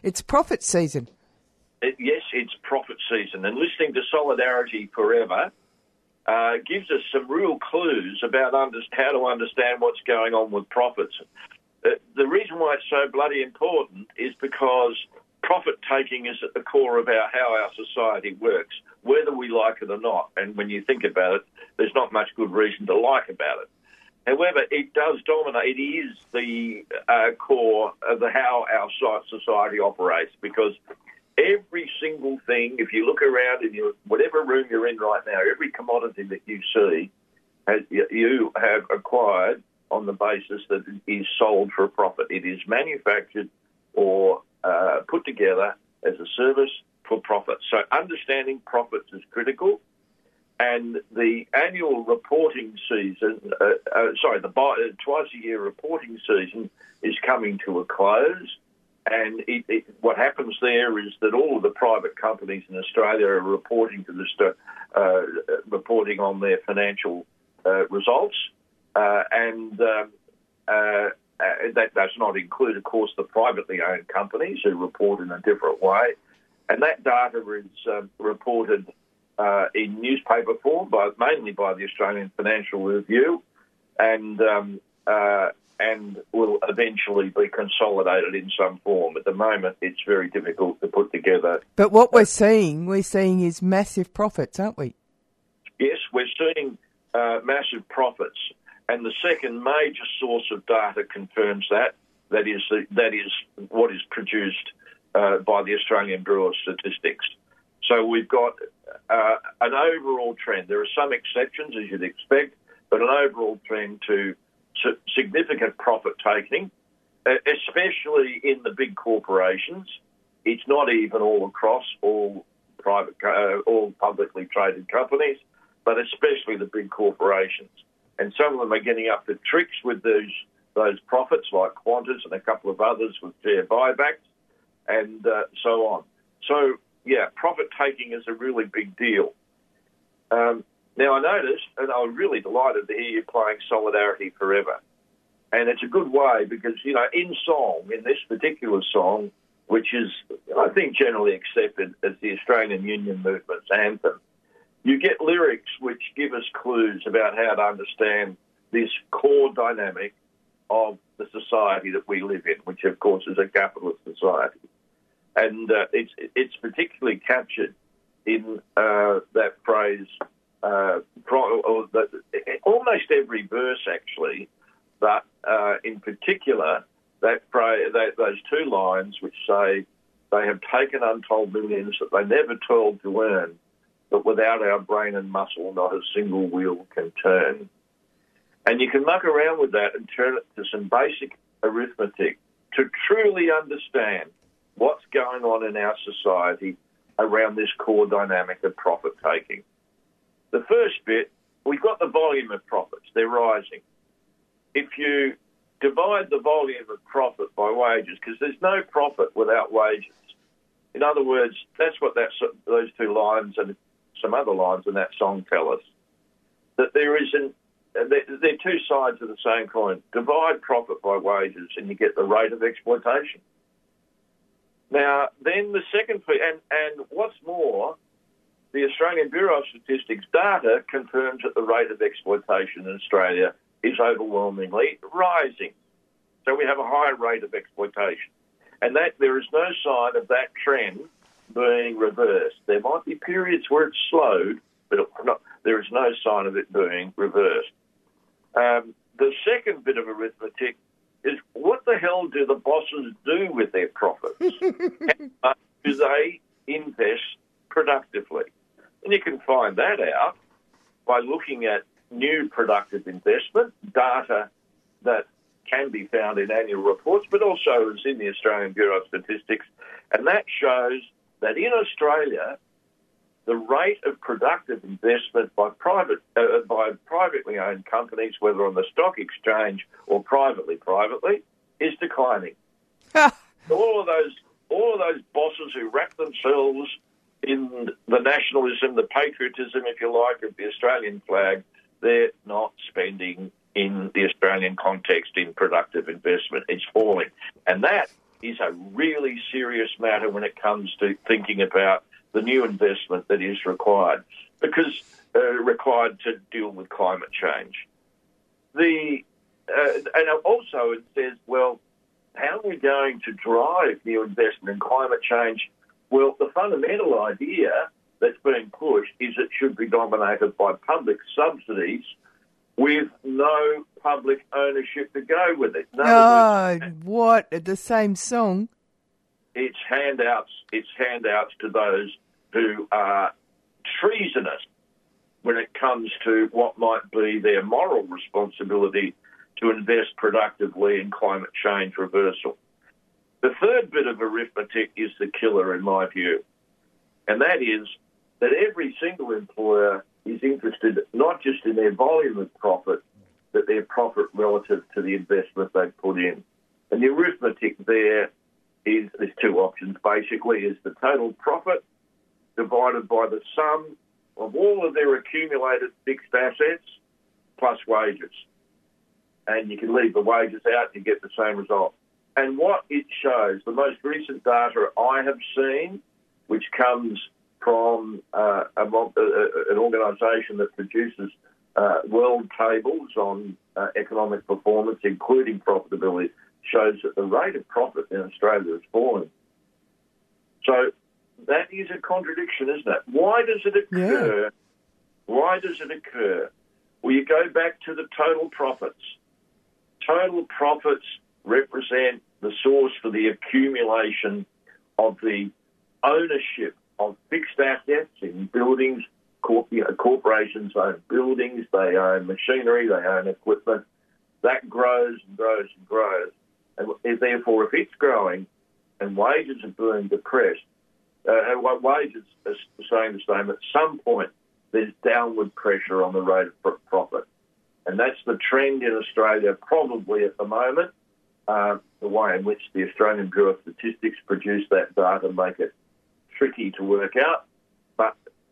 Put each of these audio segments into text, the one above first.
It's profit season. Yes, it's profit season. And listening to Solidarity Forever gives us some real clues about how to understand what's going on with profits. The reason why it's so bloody important is because profit-taking is at the core of how our society works, whether we like it or not. And when you think about it, there's not much good reason to like about it. However, it does dominate. It is the core of how our society operates, because every single thing, if you look around in whatever room you're in right now, every commodity that you see, you have acquired on the basis that it is sold for a profit. It is manufactured or put together as a service for profit. So understanding profits is critical. And the annual reporting season, the twice-a-year reporting season is coming to a close. And what happens there is that all of the private companies in Australia are reporting reporting on their financial results, and that does not include, of course, the privately owned companies who report in a different way. And that data is reported in newspaper form, mainly by the Australian Financial Review, and will eventually be consolidated in some form. At the moment, it's very difficult to put together. But what we're seeing is massive profits, aren't we? Yes, we're seeing massive profits. And the second major source of data confirms that. That is what is produced by the Australian Bureau of Statistics. So we've got an overall trend. There are some exceptions, as you'd expect, but an overall trend to significant profit-taking, especially in the big corporations. It's not even all across all publicly traded companies, but especially the big corporations. And some of them are getting up to tricks with those profits, like Qantas and a couple of others with share buybacks and so on. So, yeah, profit-taking is a really big deal. Now, I noticed, and I was really delighted to hear you playing Solidarity Forever. And it's a good way because, in this particular song, which is, I think, generally accepted as the Australian Union Movement's anthem, you get lyrics which give us clues about how to understand this core dynamic of the society that we live in, which, of course, is a capitalist society. And it's particularly captured in that phrase, almost every verse, actually, but in particular, that phrase, those two lines which say, "They have taken untold millions that they never toiled to earn, but without our brain and muscle, not a single wheel can turn." And you can muck around with that and turn it to some basic arithmetic to truly understand what's going on in our society around this core dynamic of profit-taking. The first bit, we've got the volume of profits. They're rising. If you divide the volume of profit by wages, because there's no profit without wages. In other words, that's what those two lines and some other lines in that song tell us, that they're two sides of the same coin. Divide profit by wages and you get the rate of exploitation. Now, then the second, and what's more, the Australian Bureau of Statistics data confirms that the rate of exploitation in Australia is overwhelmingly rising. So we have a higher rate of exploitation. And that there is no sign of that trend being reversed. There might be periods where it's slowed, but there is no sign of it being reversed. The second bit of arithmetic is, what the hell do the bosses do with their profits? How do they invest productively? And you can find that out by looking at new productive investment, data that can be found in annual reports, but also is in the Australian Bureau of Statistics. And that shows that in Australia, the rate of productive investment by privately owned companies, whether on the stock exchange or privately, is declining. all of those bosses who wrap themselves in the nationalism, the patriotism, if you like, of the Australian flag, they're not spending in the Australian context in productive investment. It's falling. And that is a really serious matter when it comes to thinking about the new investment that is required, because required to deal with climate change. And also it says, well, how are we going to drive new investment in climate change? Well, the fundamental idea that's being pushed is it should be dominated by public subsidies with no public ownership to go with it. What? The same song? It's handouts to those who are treasonous when it comes to what might be their moral responsibility to invest productively in climate change reversal. The third bit of arithmetic is the killer in my view, and that is that every single employer is interested not just in their volume of profit, but their profit relative to the investment they've put in. And the arithmetic there's two options basically, is the total profit divided by the sum of all of their accumulated fixed assets plus wages. And you can leave the wages out, you get the same result. And what it shows, the most recent data I have seen, which comes from an organisation that produces world tables on economic performance, including profitability, shows that the rate of profit in Australia is falling. So that is a contradiction, isn't it? Why does it occur? Yeah. Why does it occur? Well, you go back to the total profits. Total profits represent the source for the accumulation of the ownership of fixed assets in buildings. Corporations own buildings, they own machinery, they own equipment. That grows and grows and grows. And therefore, if it's growing and wages are being depressed, wages are staying the same, at some point there's downward pressure on the rate of profit. And that's the trend in Australia probably at the moment. The way in which the Australian Bureau of Statistics produce that data make it tricky to work out. But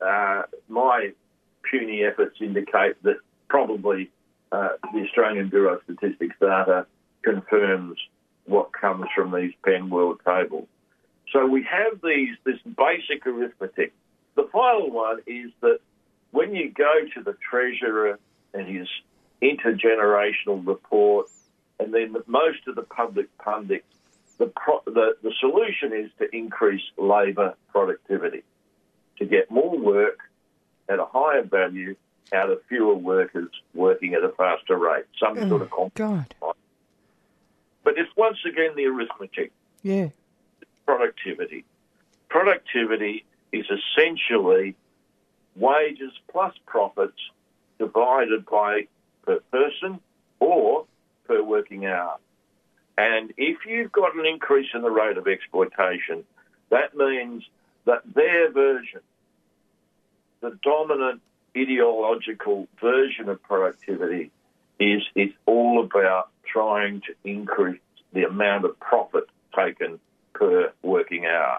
my puny efforts indicate that probably the Australian Bureau of Statistics data confirms what comes from these Penn World tables. So we have this basic arithmetic. The final one is that when you go to the Treasurer and his intergenerational report, and then most of the public pundits, the solution is to increase labour productivity, to get more work at a higher value out of fewer workers working at a faster rate, some sort of compromise. But it's once again the arithmetic. Yeah. Productivity. Productivity is essentially wages plus profits divided by per person or per working hour. And if you've got an increase in the rate of exploitation, that means that their version, the dominant ideological version of productivity, is it's all about trying to increase the amount of profit taken per working hour.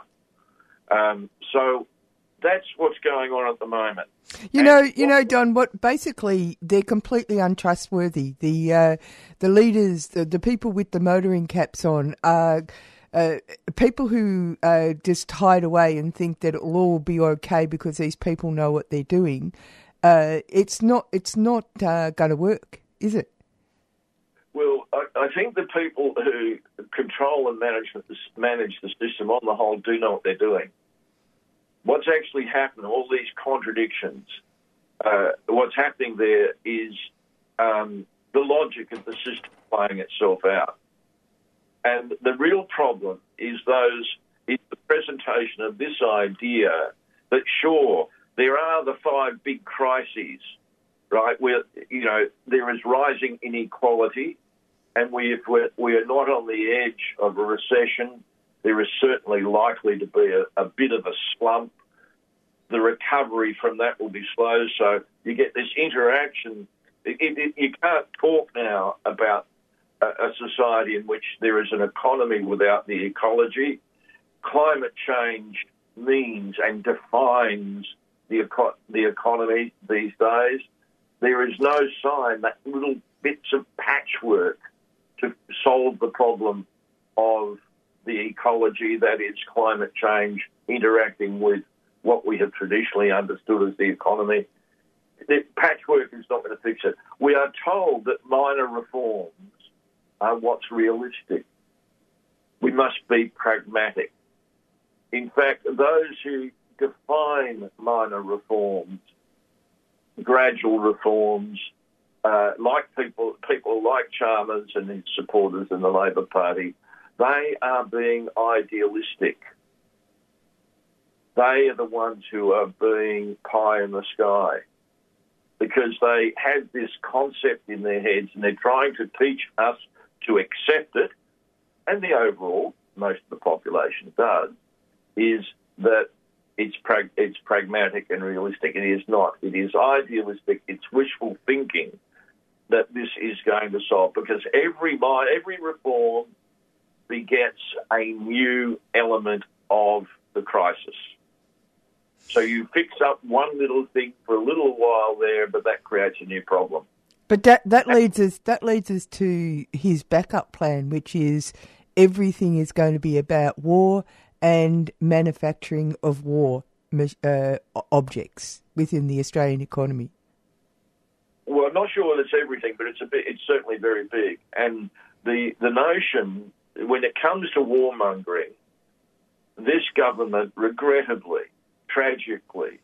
So that's what's going on at the moment. You know, Don, what basically they're completely untrustworthy. The leaders, the people with the motoring caps on are people who just hide away and think that it'll all be okay because these people know what they're doing. It's not going to work, is it? Well, I think the people who control and manage the system on the whole do know what they're doing. What's actually happened, all these contradictions, what's happening there is the logic of the system playing itself out. And the real problem is the presentation of this idea that, sure, there are the 5 big crises, right, where, there is rising inequality, and we are not on the edge of a recession. There is certainly likely to be a bit of a slump. The recovery from that will be slow, so you get this interaction. You can't talk now about a society in which there is an economy without the ecology. Climate change means and defines the economy these days. There is no sign that little bits of patchwork to solve the problem of the ecology, that is climate change interacting with what we have traditionally understood as the economy. The patchwork is not going to fix it. We are told that minor reforms are what's realistic. We must be pragmatic. In fact, those who define minor reforms, gradual reforms, like people like Chalmers and his supporters in the Labor Party, they are being idealistic. They are the ones who are being pie in the sky because they have this concept in their heads and they're trying to teach us to accept it, and the overall, most of the population does, is that it's pragmatic and realistic. It is not. It is idealistic. It's wishful thinking that this is going to solve, because every reform begets a new element of the crisis. So you fix up one little thing for a little while there, but that creates a new problem. But that leads us to his backup plan, which is everything is going to be about war and manufacturing of war objects within the Australian economy. Well, I'm not sure that's everything, but it's certainly very big. And the notion, when it comes to warmongering, this government, regrettably, tragically,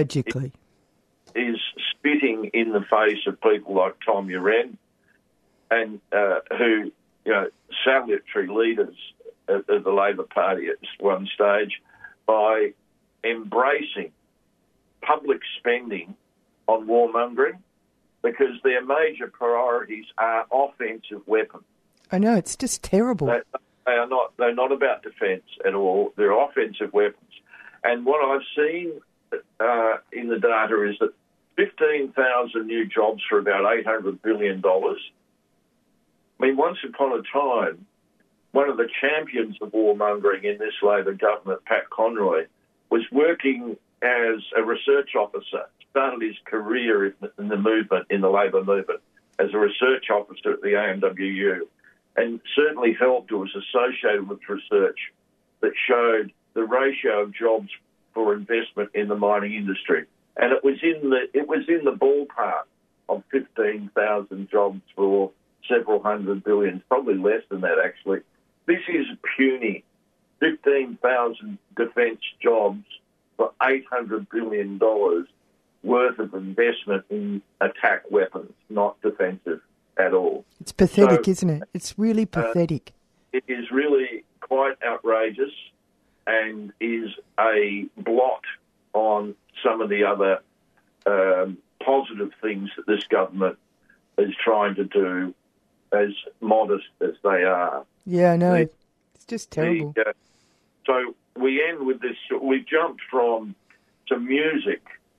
is spitting in the face of people like Tom Uren, and who, salutary leaders of the Labor Party at one stage, by embracing public spending on warmongering, because their major priorities are offensive weapons. I know, it's just terrible. They're not about defence at all. They're offensive weapons. And what I've seen in the data is that 15,000 new jobs for about $800 billion. I mean, once upon a time, one of the champions of warmongering in this Labor government, Pat Conroy, was working as a research officer, started his career in the movement, in the Labor movement, as a research officer at the AMWU, and certainly helped or was associated with research that showed the ratio of jobs for investment in the mining industry. And it was in the ballpark of 15,000 jobs for several hundred billion, probably less than that actually. This is puny. 15,000 defence jobs for $800 billion worth of investment in attack weapons, not defensive at all. It's pathetic, isn't it? It's really pathetic. It is really quite outrageous and is a blot on some of the other positive things that this government is trying to do, as modest as they are. Yeah, I know. It's just terrible. So we end with this. We've jumped from some music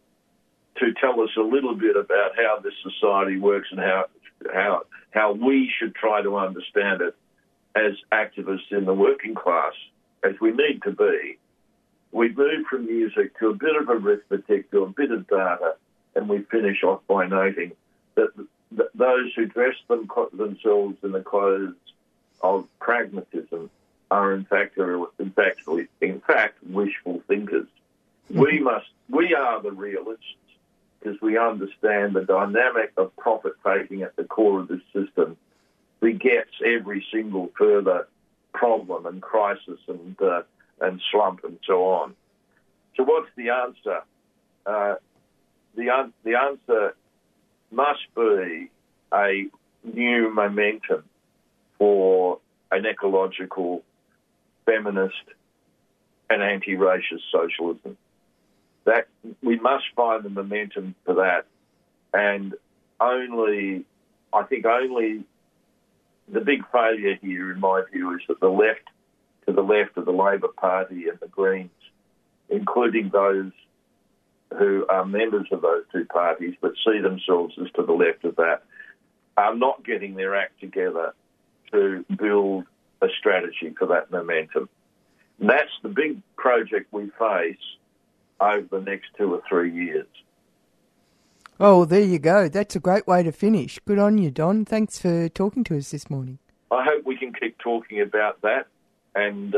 to tell us a little bit about how this society works and how we should try to understand it as activists in the working class, as we need to be. We've moved from music to a bit of arithmetic, to a bit of data, and we finish off by noting that those who dress themselves in the clothes of pragmatism are in fact wishful thinkers. We are the realists, because we understand the dynamic of profit-taking at the core of this system begets every single further problem and crisis and slump and so on. So what's the answer? The answer must be a new momentum for an ecological, feminist and anti-racist socialism. That we must find the momentum for that, and only the big failure here, in my view, is that the left of the Labor Party and the Greens, including those who are members of those two parties but see themselves as to the left of that, are not getting their act together to build a strategy for that momentum. And that's the big project we face over the next 2 or 3 years. Oh, there you go. That's a great way to finish. Good on you, Don. Thanks for talking to us this morning. I hope we can keep talking about that and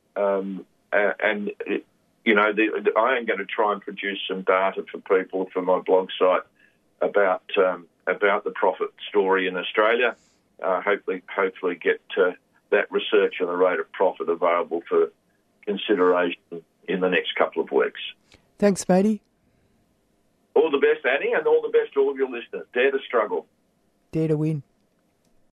you know, I am going to try and produce some data for people for my blog site about the profit story in Australia. Hopefully get that research on the rate of profit available for consideration in the next couple of weeks. Thanks, matey. All the best, Annie, and all the best to all of your listeners. Dare to struggle. Dare to win.